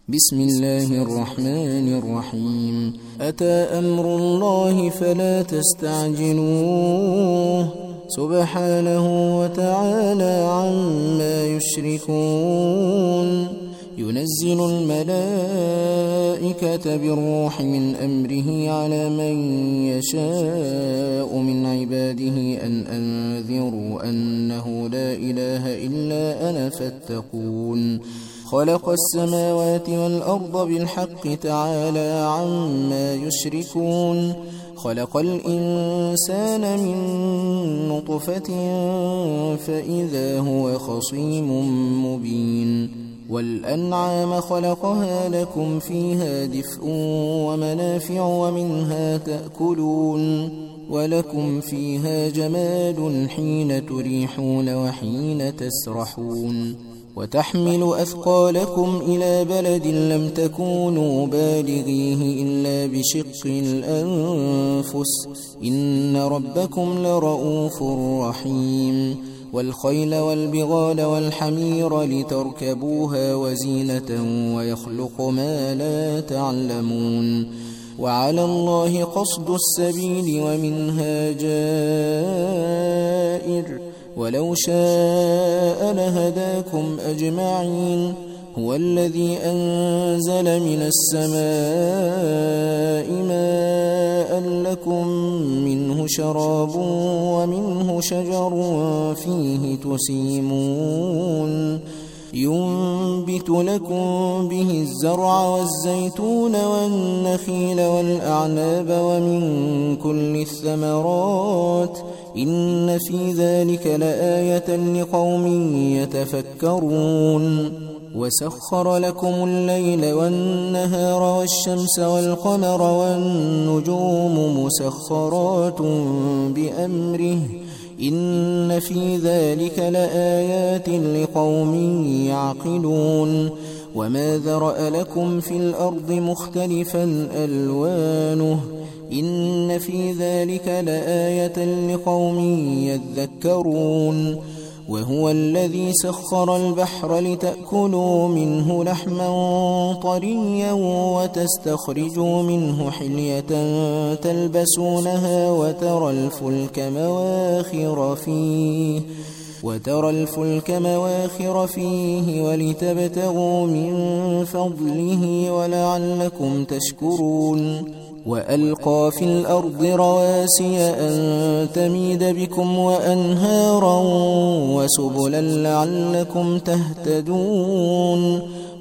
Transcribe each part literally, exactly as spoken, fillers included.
بسم الله الرحمن الرحيم. أتى أمر الله فلا تستعجلوه سبحانه وتعالى عما يشركون. ينزل الملائكة بالروح من أمره على من يشاء من عباده أن أنذروا أنه لا إله إلا أنا فاتقون. خلق السماوات والأرض بالحق تعالى عما يشركون. خلق الإنسان من نطفة فإذا هو خصيم مبين. والأنعام خلقها لكم فيها دفء ومنافع ومنها تأكلون ولكم فيها جمال حين تريحون وحين تسرحون. وتحمل أثقالكم إلى بلد لم تكونوا بالغيه إلا بشق الأنفس إن ربكم لرؤوف رحيم. والخيل والبغال والحمير لتركبوها وزينة ويخلق ما لا تعلمون. وعلى الله قصد السبيل ومنها جائر ولو شاء لهداكم أجمعين. هو الذي أنزل من السماء ماء لكم منه شراب ومنه شجر فيه تسيمون. ينبت لكم به الزرع والزيتون والنخيل والأعناب ومن كل الثمرات إن في ذلك لآية لقوم يتفكرون. وسخر لكم الليل والنهار والشمس والقمر والنجوم مسخرات بأمره إن في ذلك لآيات لقوم يعقلون. وما ذرأ لكم في الأرض مختلفا ألوانه إن في ذلك لآية لقوم يذكرون. وهو الذي سخر البحر لتأكلوا منه لحما طريا وتستخرجوا منه حلية تلبسونها وترى الفلك مواخر فيه وترى الفلك مواخر فيه ولتبتغوا من فضله ولعلكم تشكرون. وألقى في الأرض رواسي أن تميد بكم وأنهارا وسبلا لعلكم تهتدون.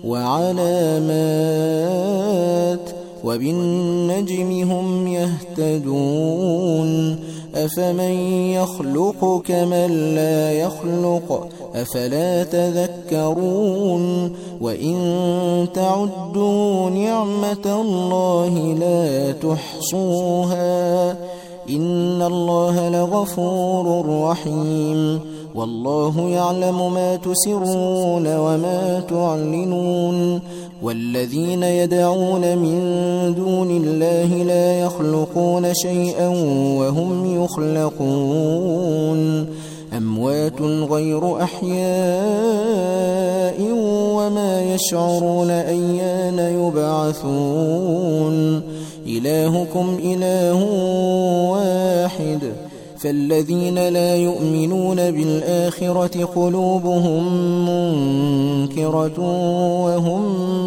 وعلامات وبالنجم هم يهتدون. أفمن يخلق كمن لا يخلق أفلا تذكرون. وإن تعدوا نعمة الله لا تحصوها إن الله لغفور رحيم. والله يعلم ما تسرون وما تعلنون. والذين يدعون من دون الله لا يخلقون شيئا وهم يخلقون. أموات غير أحياء وما يشعرون أيان يبعثون. إلهكم إله واحد فالذين لا يؤمنون بالآخرة قلوبهم منكرة وهم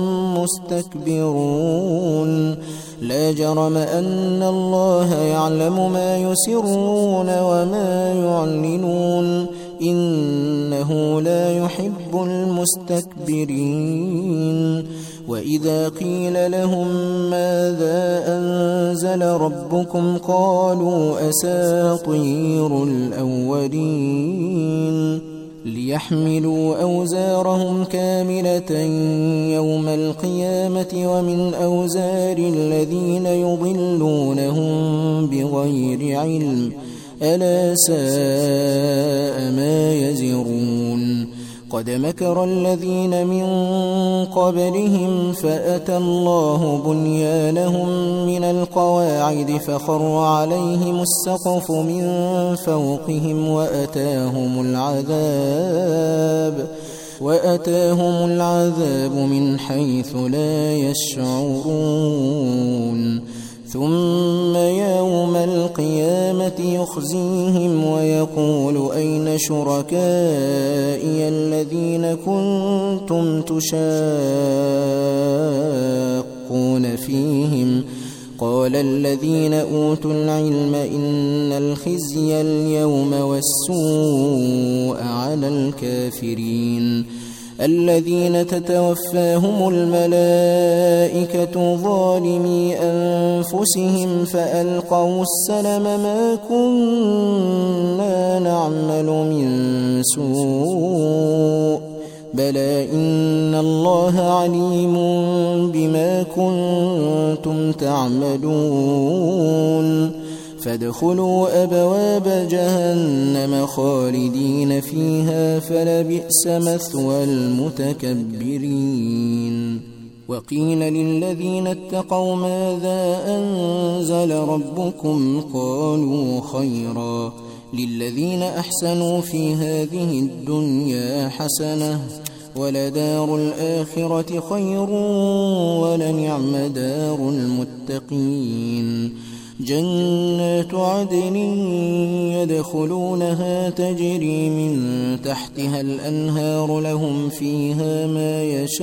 مستكبرون. لا جرم أن الله يعلم ما يسرون وما يعلنون إنه لا يحب المستكبرين. وإذا قيل لهم ماذا أنزل ربكم قالوا أساطير الأولين. ليحملوا أوزارهم كاملة يوم القيامة ومن أوزار الذين يضلونهم بغير علم ألا ساء ما يزرون. قد مكر الذين من قبلهم فأتى الله بنيانهم من القواعد فخر عليهم السقف من فوقهم وأتاهم العذاب وأتاهم العذاب من حيث لا يشعرون ثم يوم القيامة يخزيهم ويقول أين شركائي الذين كنتم تشاقون فيهم قال الذين أوتوا العلم إن الخزي اليوم والسوء على الكافرين الذين تتوفاهم الملائكة ظالمي أنفسهم فألقوا السلم ما كنا نعمل من سوء بلى إن الله عليم بما كنتم تعملون فادخلوا أبواب جهنم خالدين فيها فلبئس مثوى المتكبرين وقيل للذين اتقوا ماذا أنزل ربكم قالوا خيرا للذين أحسنوا في هذه الدنيا حسنة ولدار الآخرة خير ولنعم دار المتقين جنات عدن يدخلونها تجري من تحتها الأنهار لهم فيها ما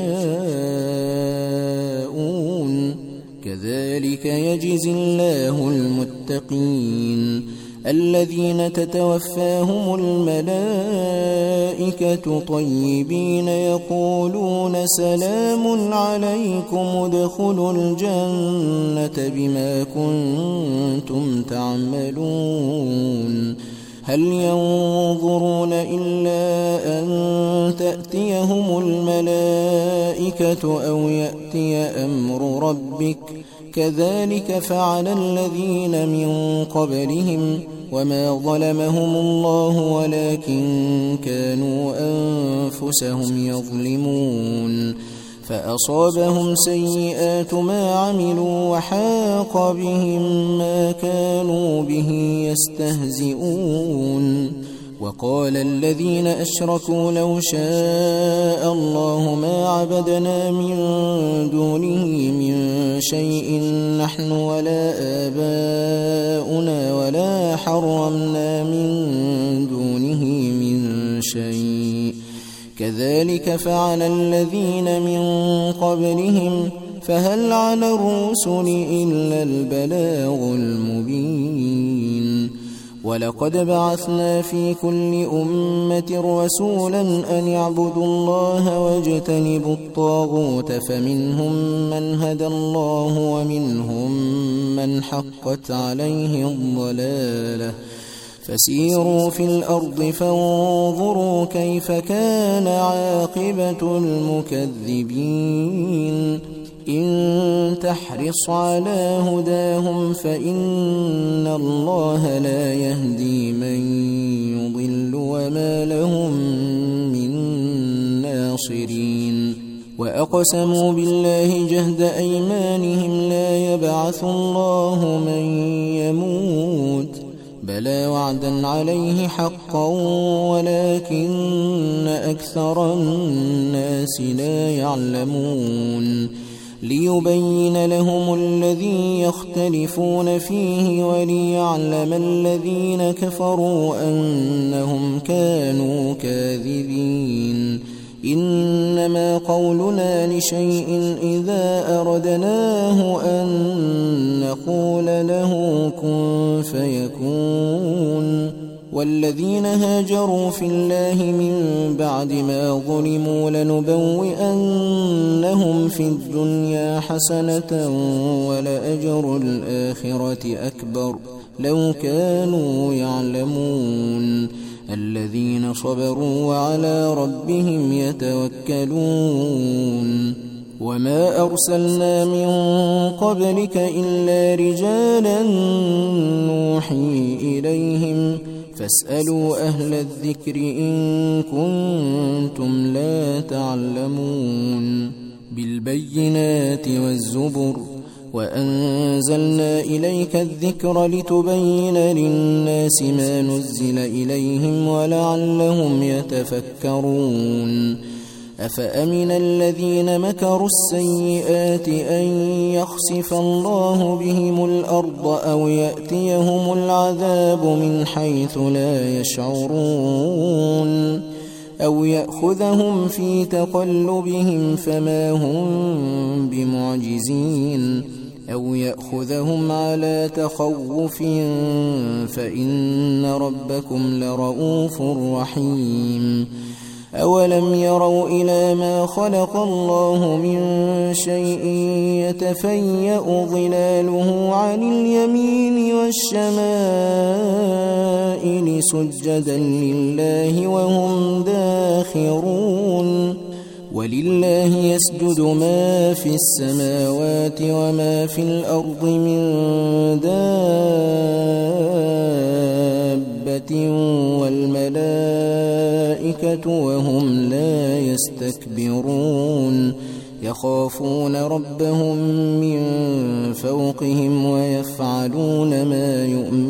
يشاءون كذلك يجزي الله المتقين الذين تتوفاهم الملائكة طيبين يقولون سلام عليكم ادخلوا الجنة بما كنتم تعملون هل ينظرون إلا أن تأتيهم الملائكة أو يأتي أمر ربك كذلك فعل الذين من قبلهم وما ظلمهم الله ولكن كانوا أنفسهم يظلمون فأصابهم سيئات ما عملوا وحاق بهم ما كانوا به يستهزئون وقال الذين أشركوا لو شاء الله ما عبدنا من دونه من شيء نحن ولا آباؤنا ولا حرمنا من دونه من شيء كذلك فعل الذين من قبلهم فهل على الرسل إلا البلاغ المبين ولقد بعثنا في كل أمة رسولا أن يعبدوا الله واجتنبوا الطاغوت فمنهم من هدى الله ومنهم من حقت عليه الضلالة فسيروا في الأرض فانظروا كيف كان عاقبة المكذبين إن تحرص على هداهم فإن الله لا يهدي من يضل وما لهم من ناصرين وأقسموا بالله جهد أيمانهم لا يبعث الله من يموت بلى وعدا عليه حقا ولكن أكثر الناس لا يعلمون ليبين لهم الذي يختلفون فيه وليعلم الذين كفروا أنهم كانوا كاذبين إنما قولنا لشيء إذا أردناه أن نقول له كن فيكون والذين هاجروا في الله من بعد ما ظلموا لنبوئنهم في الدنيا حسنة ولأجر الآخرة أكبر لو كانوا يعلمون الذين صبروا وعلى ربهم يتوكلون وما أرسلنا من قبلك إلا رجالا نوحي إليهم فاسألوا أهل الذكر إن كنتم لا تعلمون بالبينات والزبر وأنزلنا إليك الذكر لتبين للناس ما نزل إليهم ولعلهم يتفكرون أفأمن الذين مكروا السيئات أن يخسف الله بهم الأرض أو يأتيهم العذاب من حيث لا يشعرون أو يأخذهم في تقلبهم فما هم بمعجزين أو يأخذهم على تخوف فإن ربكم لرؤوف رحيم أولم يروا إلى ما خلق الله من شيء يتفيأ ظلاله عن اليمين والشمائل سجدا لله وهم داخرون ولله يسجد ما في السماوات وما في الأرض من دابة والملائكة وهم لا يستكبرون يخافون ربهم من فوقهم ويفعلون ما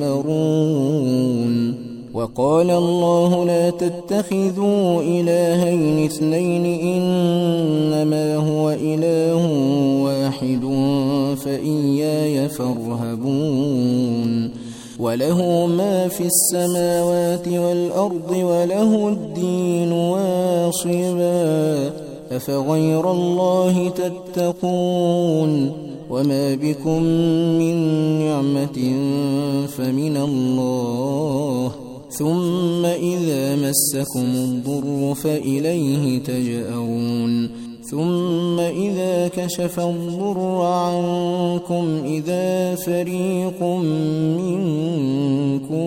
يؤمرون وقال الله لا تتخذوا إلهين اثنين إنما هو إله واحد فإياي فارهبون وله ما في السماوات والأرض وله الدين واصبا أفغير الله تتقون وما بكم من نعمة فمن الله ثم إذا مسكم الضر فإليه تجأرون ثم إذا كشف الضر عنكم إذا فريق منكم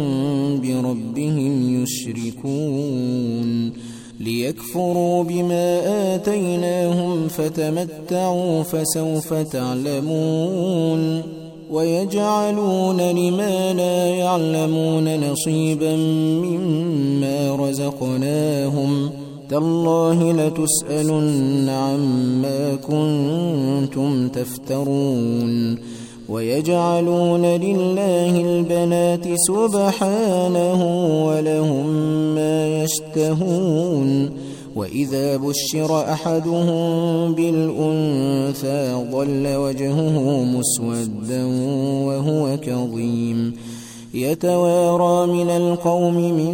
بربهم يشركون ليكفروا بما آتيناهم فتمتعوا فسوف تعلمون ويجعلون لما لا يعلمون نصيبا مما رزقناهم تالله لتسألن عما كنتم تفترون ويجعلون لله البنات سبحانه ولهم ما يشتهون وإذا بشر أحدهم بالأنثى ظل وجهه مسودا وهو كظيم يتوارى من القوم من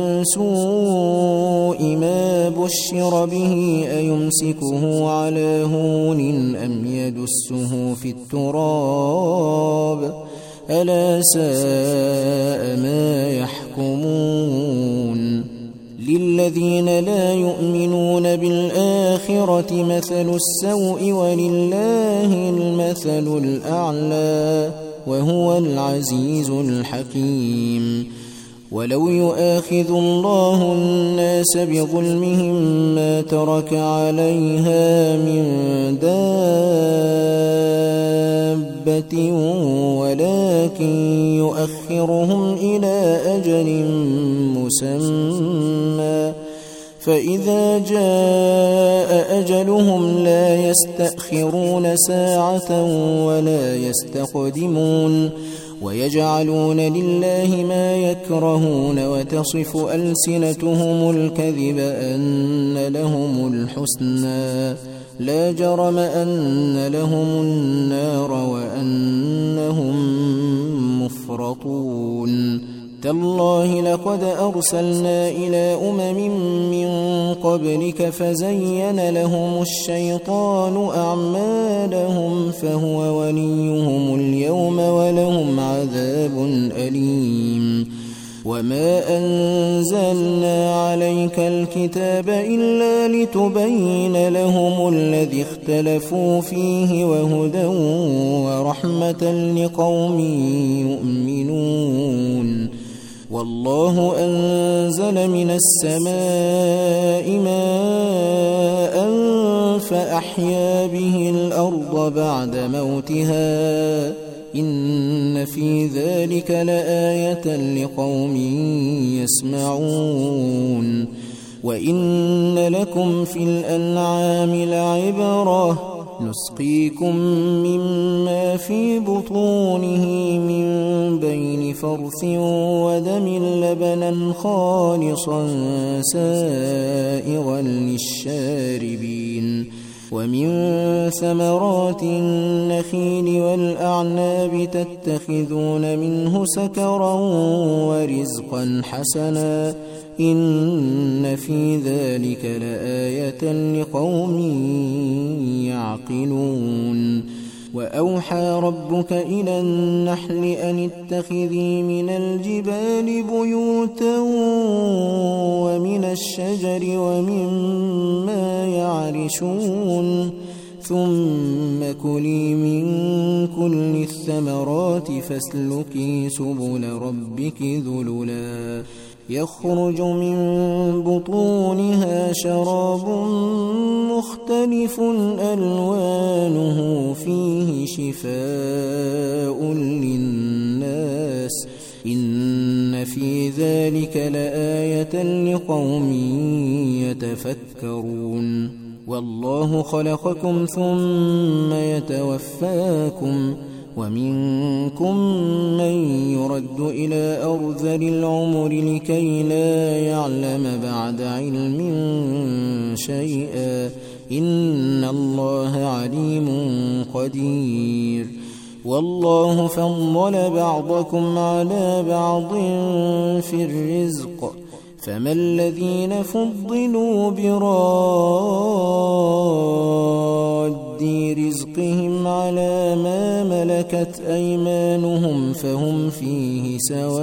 سوء ما بشر به أيمسكه على هون أم يدسه في التراب ألا ساء ما يحكمون للذين لا يؤمنون بالآخرة مثل السوء ولله المثل الأعلى وهو العزيز الحكيم ولو يؤاخذ الله الناس بظلمهم ما ترك عليها من دابة ولكن يؤخرهم إلى أجل مسمى فإذا جاء أجلهم لا يستأخرون ساعة ولا يستقدمون ويجعلون لله ما يكرهون وتصف ألسنتهم الكذب أن لهم الحسنى لا جرم أن لهم النار وأنهم مفرطون تالله لقد أرسلنا إلى أمم من قبلك فزين لهم الشيطان أعمالهم فهو وليهم اليوم ولهم عذاب أليم وما أنزلنا عليك الكتاب إلا لتبين لهم الذي اختلفوا فيه وهدى ورحمة لقوم يؤمنون والله أنزل من السماء ماء فأحيا به الأرض بعد موتها إن في ذلك لآية لقوم يسمعون وإن لكم في الأنعام لعبرة نسقيكم مما في بطونه من بين فرث ودم لبنا خالصا سائغا للشاربين ومن ثمرات النخيل والأعناب تتخذون منه سكرا ورزقا حسنا إن في ذلك لآية لقوم يعقلون وأوحى ربك إلى النحل أن اتخذي من الجبال بيوتا ومن الشجر ومما يعرشون ثم كلي من كل الثمرات فاسلكي سبل ربك ذللا يخرج من بطونها شراب مختلف ألوانه فيه شفاء للناس إن في ذلك لآية لقوم يتفكرون والله خلقكم ثم يتوفاكم ومنكم من يرد إلى أرذل العمر لكي لا يعلم بعد علم شيئا إن الله عليم قدير والله فضل بعضكم على بعض في الرزق فما الذين فضلوا براد رزقهم على ما ملكت أيمانهم فهم فيه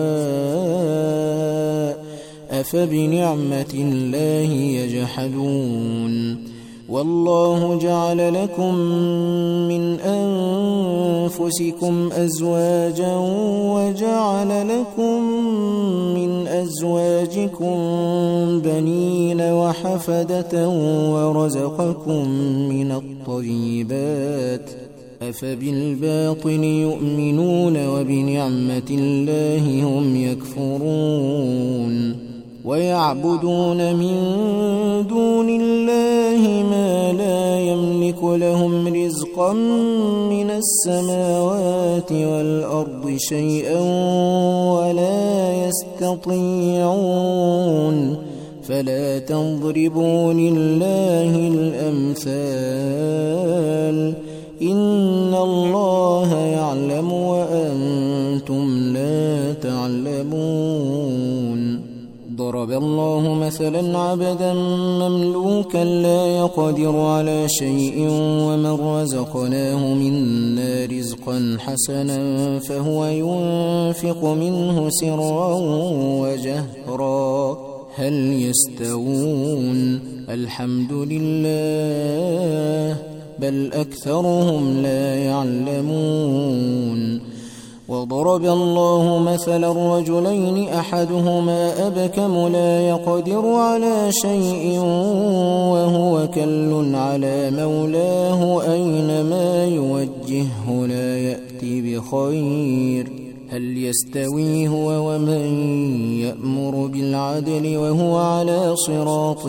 سواء أفبنعمة الله يجحدون والله جعل لكم من أنفسكم أزواجا وجعل لكم من أزواجكم بنين وحفدة ورزقكم من الطيبات أفبالباطل يؤمنون وبنعمة الله هم يكفرون ويعبدون من دون الله ما لا يملك لهم رزقا من السماوات والأرض شيئا ولا يستطيعون فلا تضربوا لله الأمثال إن الله يعلم وأنتم لا تعلمون ضرب الله مثلا عبدا مملوكا لا يقدر على شيء ومن رزقناه منا رزقا حسنا فهو ينفق منه سرا وجهرا هل يستوون الحمد لله بل أكثرهم لا يعلمون وضرب الله مثلا رجلين أحدهما أبكم لا يقدر على شيء وهو كل على مولاه أينما يوجهه لا يأتي بخير هل يستوي هو ومن يأمر بالعدل وهو على صراط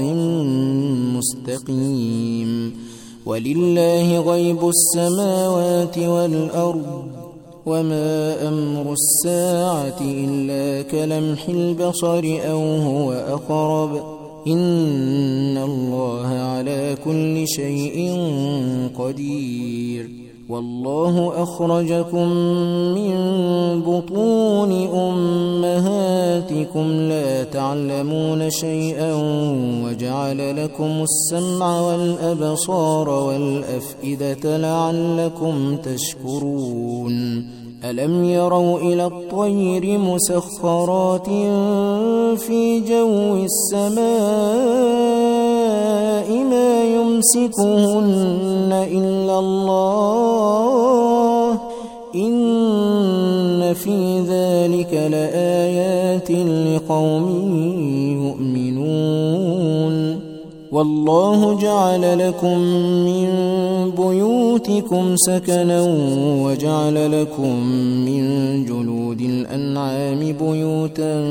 مستقيم ولله غيب السماوات والأرض وما أمر الساعة إلا كلمح البصر أو هو أقرب إن الله على كل شيء قدير والله أخرجكم من بطون أمهاتكم لا تعلمون شيئا وجعل لكم السمع والأبصار والأفئدة لعلكم تشكرون ألم يروا إلى الطير مسخرات في جو السماء ما يمسكهن إلا الله إن في ذلك لآيات لقوم يؤمنون والله جعل لكم من بيوتكم سكنا وجعل لكم من جلود الأنعام بيوتا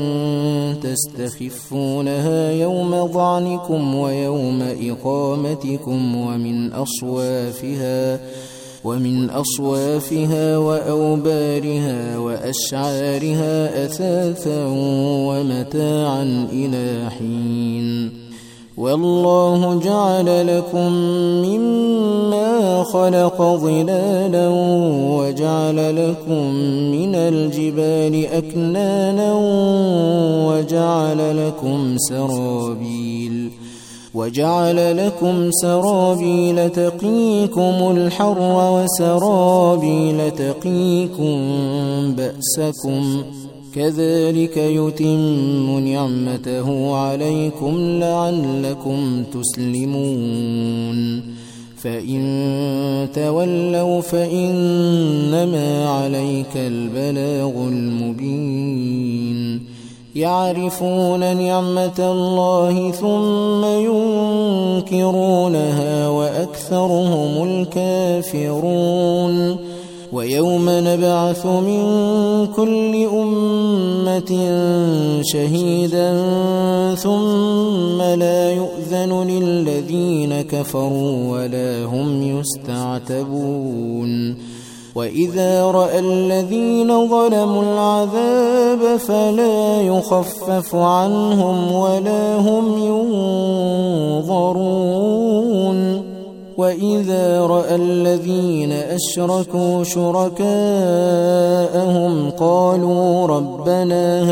تستخفونها يوم ظعنكم ويوم إقامتكم ومن أصوافها ومن أصوافها وأوبارها وأشعارها أثاثا ومتاعا إلى حين والله جعل لكم مما خلق ظلالا وجعل لكم من الجبال أكنانا وجعل لكم سرابيل وجعل لكم سرابيل تقيكم الحر وسرابيل تقيكم بأسكم كذلك يتم نعمته عليكم لعلكم تسلمون فإن تولوا فإنما عليك البلاغ المبين يعرفون نعمة الله ثم ينكرونها وأكثرهم الكافرون ويوم نبعث من كل أمة شهيدا ثم لا يؤذن للذين كفروا ولا هم يستعتبون وإذا رأى الذين ظلموا العذاب فلا يخفف عنهم ولا هم ينظرون وإذا رأى الذين أشركوا شركاءهم قالوا ربنا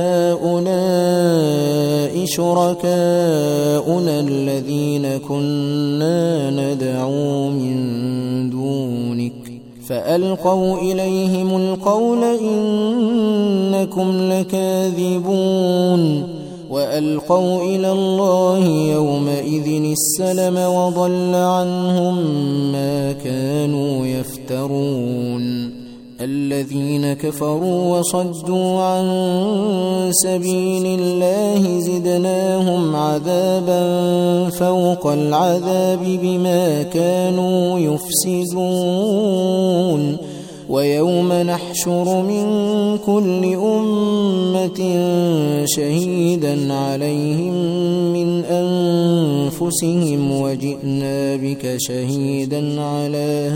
هؤلاء شركاؤنا الذين كنا ندعو من دونك فألقوا إليهم القول إنكم لكاذبون وألقوا إلى الله يومئذ السلم وضل عنهم ما كانوا يفترون الذين كفروا وصدوا عن سبيل الله زدناهم عذابا فوق العذاب بما كانوا يفسدون ويوم نحشر من كل أمة شهيدا عليهم من أنفسهم وجئنا بك شهيدا على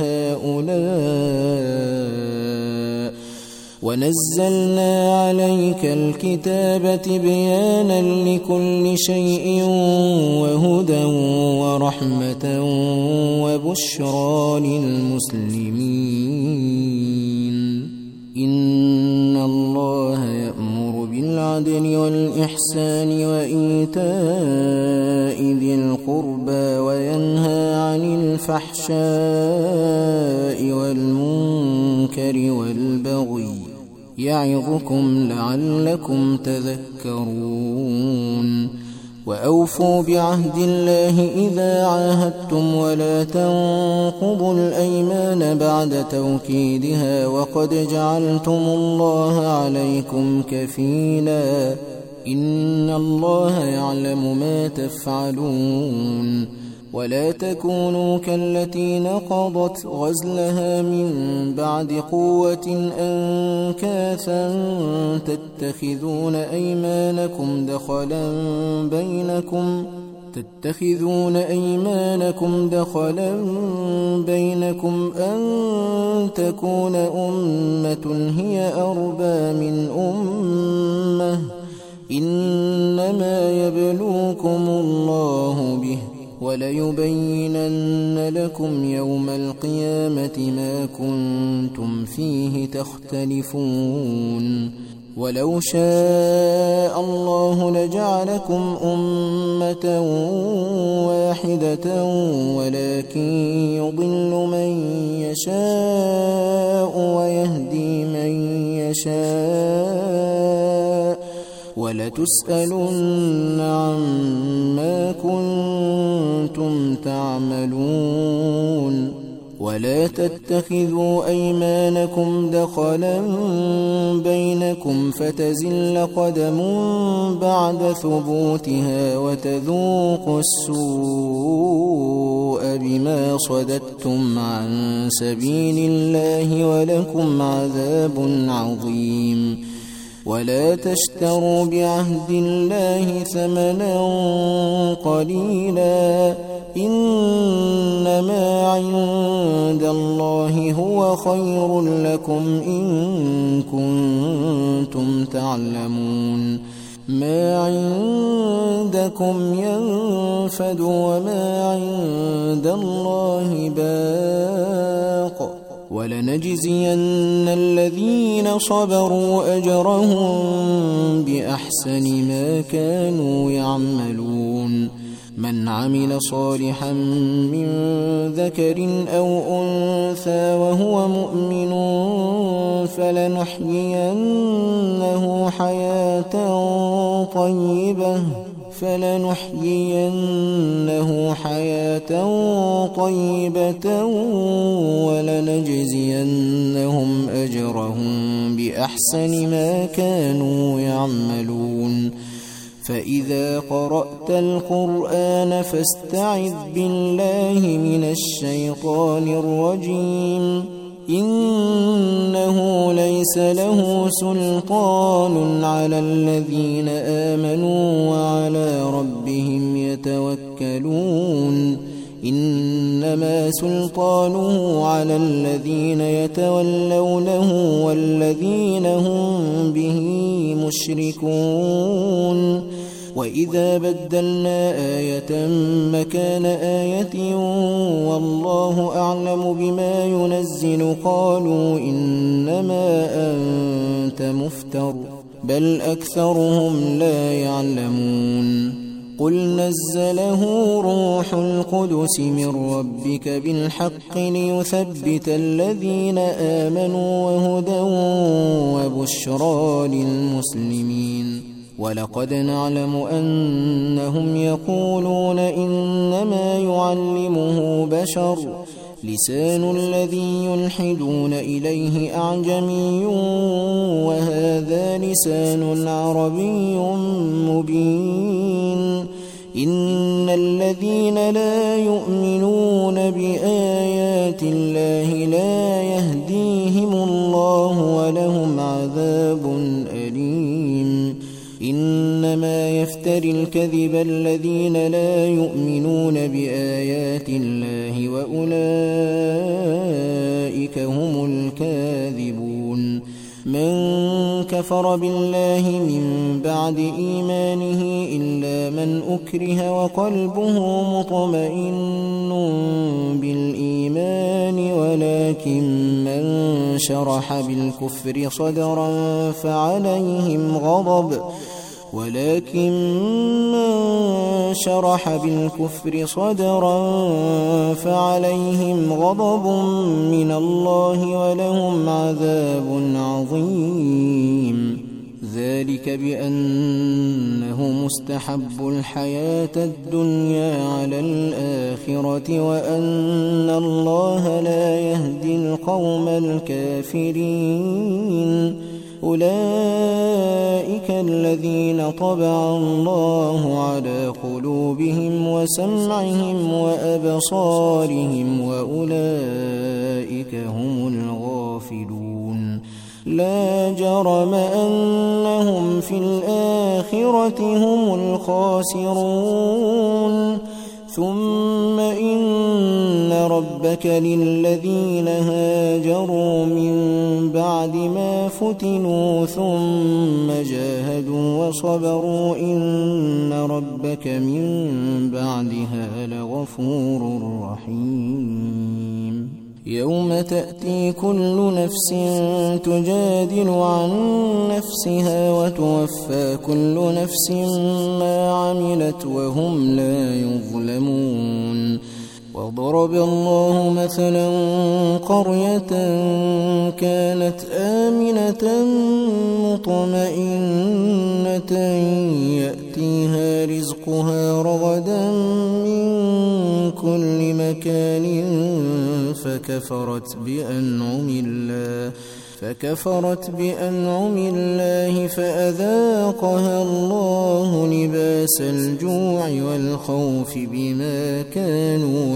هؤلاء ونزلنا عليك الكتاب تبيانا لكل شيء وهدى ورحمة وبشرى للمسلمين إن الله يأمر بالعدل والإحسان وإيتاء ذي القربى وينهى عن الفحشاء والمنكر والبغي يعظكم لعلكم تذكرون وأوفوا بعهد الله إذا عاهدتم ولا تنقضوا الأيمان بعد توكيدها وقد جعلتم الله عليكم كفيلا إن الله يعلم ما تفعلون ولا تكونوا كالتي نقضت غزلها من بعد قوة أنكاثا تتخذون أيمانكم دخلا بينكم تتخذون أيمانكم دخلا بينكم أن تكون أمة هي أربى من أمة إنما يبلوكم الله به وليبينن لكم يوم القيامة ما كنتم فيه تختلفون ولو شاء الله لجعلكم أمة واحدة ولكن يضل من يشاء ويهدي من يشاء ولتسألن عما كنتم تعملون ولا تتخذوا أيمانكم دخلا بينكم فتزل قدم بعد ثبوتها وتذوقوا السوء بما صددتم عن سبيل الله ولكم عذاب عظيم. ولا تشتروا بعهد الله ثمنا قليلا إنما عند الله هو خير لكم إن كنتم تعلمون. ما عندكم ينفد وما عند الله باق ولنجزين الذين صبروا أجرهم بأحسن ما كانوا يعملون. من عمل صالحا من ذكر أو أنثى وهو مؤمن فلنحيينه حياة طيبة فلنحيينه حياة طيبة ولنجزينهم أجرهم بأحسن ما كانوا يعملون. فإذا قرأت القرآن فاستعذ بالله من الشيطان الرجيم إنه ليس له سلطان على الذين آمنوا وعلى ربهم يتوكلون. إنما سلطانه على الذين يتولونه والذين هم به مشركون. وإذا بدلنا آية مكان آية والله أعلم بما ينزل قالوا إنما أنت مفتر بل أكثرهم لا يعلمون. قل نزله روح القدس من ربك بالحق ليثبت الذين آمنوا وهدى وبشرى للمسلمين. ولقد نعلم أنهم يقولون إنما يعلمه بشر لسان الذي يلحدون إليه أعجمي وهذا لسان عربي مبين. إن الذين لا يؤمنون بآيات الله لا يهديهم الله ولهم عذاب أليم. إنما يفتري الكذب الذين لا يؤمنون بآيات الله وأولئك هم الكاذبون. من كفر بالله من بعد إيمانه إلا من أكره وقلبه مطمئن بالإيمان ولكن من شرح بالكفر صدرا فعليهم غضب ولكن من شرح بالكفر صدرا فعليهم غضب من الله ولهم عذاب عظيم. ذلك بأنه مستحب الحياة الدنيا على الآخرة وأن الله لا يهدي القوم الكافرين. أولئك الذين طبع الله على قلوبهم وسمعهم وأبصارهم وأولئك هم الغافلون. لا جرم أنهم في الآخرة هم الخاسرون. ثم إن ربك للذين هاجروا من بعد ما فتنوا ثم جاهدوا وصبروا إن ربك من بعدها لغفور رحيم. يوم تأتي كل نفس تجادل عن نفسها وتوفى كل نفس ما عملت وهم لا يظلمون. وضرب الله مثلا قرية كانت آمنة مطمئنة يأتيها رزقها رغدا من كل مكان فكفرت بأنعم الله فكفرت بأنعم الله فأذاقها الله لباس الجوع والخوف بما كانوا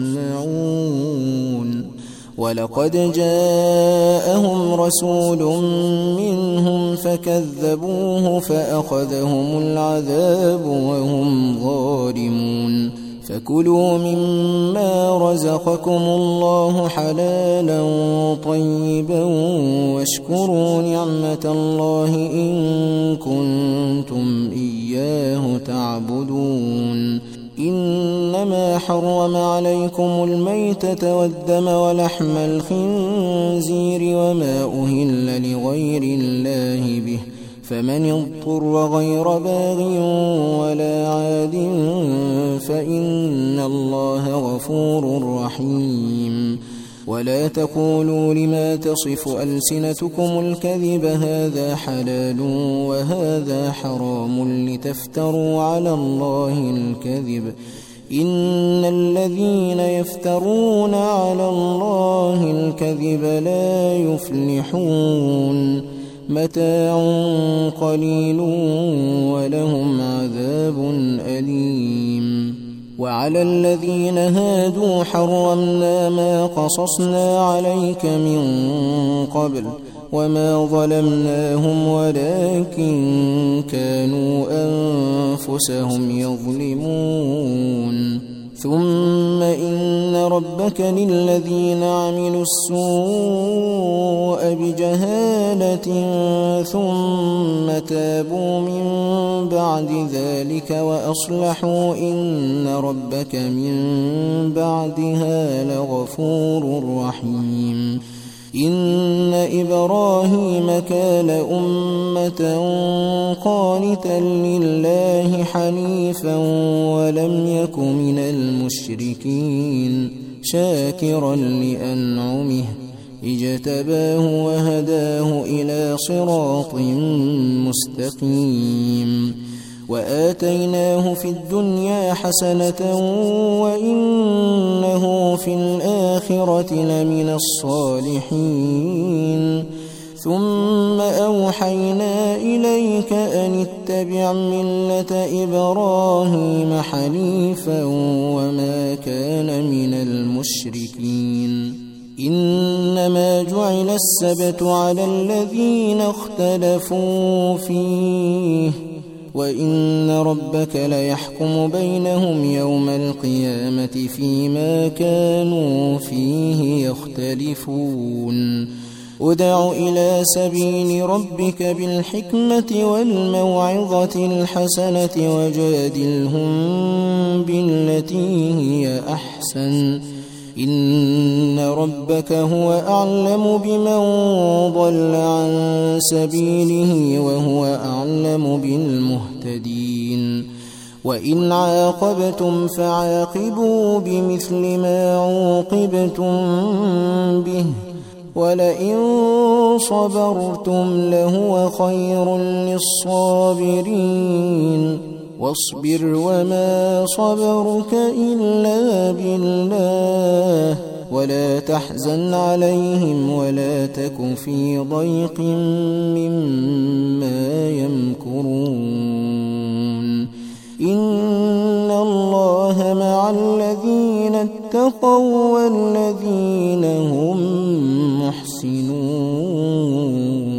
يصنعون ولقد جاءهم رسول منهم فكذبوه فأخذهم العذاب وهم ظالمون فكلوا مما رزقكم الله حلالا طيبا واشكروا نعمة الله إن كنتم إياه تعبدون إنما حرم عليكم الميتة والدم ولحم الخنزير وما أهل لغير الله به فمن اضطر غير باغ ولا عاد فإن الله غفور رحيم ولا تقولوا لما تصف ألسنتكم الكذب هذا حلال وهذا حرام لتفتروا على الله الكذب إن الذين يفترون على الله الكذب لا يفلحون متاع قليل ولهم عذاب أليم وعلى الذين هادوا حرمنا ما قصصنا عليك من قبل وما ظلمناهم ولكن كانوا أنفسهم يظلمون ثم إن ربك للذين عملوا السوء بجهالة ثم تابوا من بعد ذلك وأصلحوا إن ربك من بعدها لغفور رحيم إن إبراهيم كان أمة قانتا لله حنيفا ولم يك من المشركين شاكرا لأنعمه اجتباه وهداه إلى صراط مستقيم وآتيناه في الدنيا حسنة وإنه في الآخرة لمن الصالحين ثم أوحينا إليك أن اتبع ملة إبراهيم حنيفا وما كان من المشركين إنما جعل السبت على الذين اختلفوا فيه وإن ربك ليحكم بينهم يوم القيامة فيما كانوا فيه يختلفون ادع إلى سبيل ربك بالحكمة والموعظة الحسنة وجادلهم بالتي هي أحسن إن ربك هو أعلم بمن ضل عن سبيله وهو أعلم بالمهتدين وإن عاقبتم فعاقبوا بمثل ما عوقبتم به ولئن صبرتم لهو خير للصابرين واصبر وما صبرك إلا بالله ولا تحزن عليهم ولا تك في ضيق مما يمكرون إن الله مع الذين اتقوا والذين هم محسنون